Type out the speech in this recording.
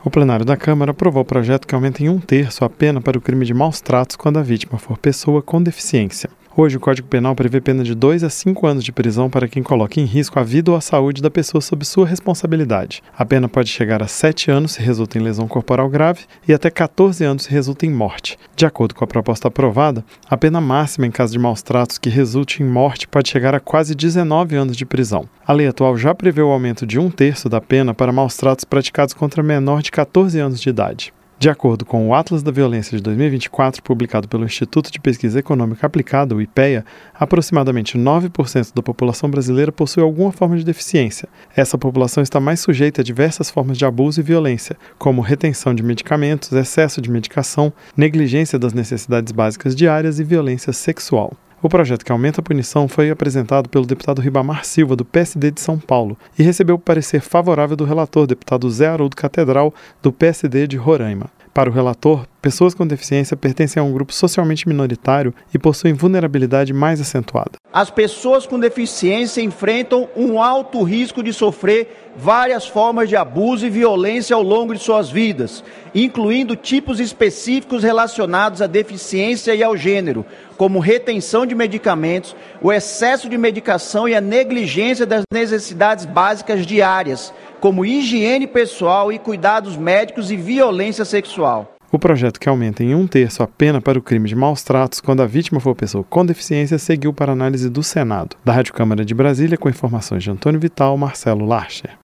O plenário da Câmara aprovou o projeto que aumenta em 1/3 a pena para o crime de maus tratos quando a vítima for pessoa com deficiência. Hoje, o Código Penal prevê pena de 2 a 5 anos de prisão para quem coloque em risco a vida ou a saúde da pessoa sob sua responsabilidade. A pena pode chegar a 7 anos se resulta em lesão corporal grave e até 14 anos se resulta em morte. De acordo com a proposta aprovada, a pena máxima em caso de maus tratos que resulte em morte pode chegar a quase 19 anos de prisão. A lei atual já prevê o aumento de 1/3 da pena para maus tratos praticados contra menor de 14 anos de idade. De acordo com o Atlas da Violência de 2024, publicado pelo Instituto de Pesquisa Econômica Aplicada, o IPEA, aproximadamente 9% da população brasileira possui alguma forma de deficiência. Essa população está mais sujeita a diversas formas de abuso e violência, como retenção de medicamentos, excesso de medicação, negligência das necessidades básicas diárias e violência sexual. O projeto que aumenta a punição foi apresentado pelo deputado Ribamar Silva, do PSD de São Paulo, e recebeu o parecer favorável do relator, deputado Zé Haroldo Catedral, do PSD de Roraima. Para o relator, pessoas com deficiência pertencem a um grupo socialmente minoritário e possuem vulnerabilidade mais acentuada. As pessoas com deficiência enfrentam um alto risco de sofrer várias formas de abuso e violência ao longo de suas vidas, incluindo tipos específicos relacionados à deficiência e ao gênero, como retenção de medicamentos, o excesso de medicação e a negligência das necessidades básicas diárias, como higiene pessoal e cuidados médicos e violência sexual. O projeto que aumenta em 1/3 a pena para o crime de maus tratos quando a vítima for pessoa com deficiência seguiu para análise do Senado. Da Rádio Câmara de Brasília, com informações de Antônio Vital, Marcelo Larcher.